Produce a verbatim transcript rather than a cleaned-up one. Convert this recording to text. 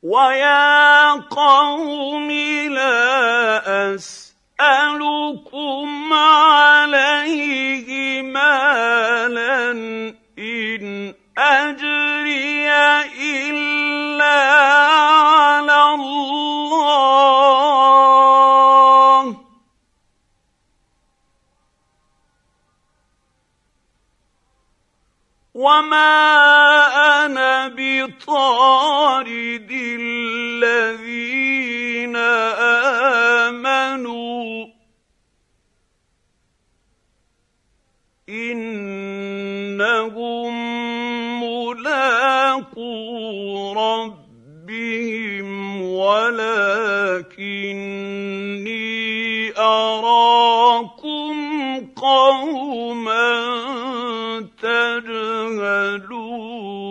ويا قوم لا أسألكم عليه مالا إن أجري إلا على الله وما أنا بطارد الذين آمنوا إنهم ملاقو ربهم ولكني أراكم قوما تجهلون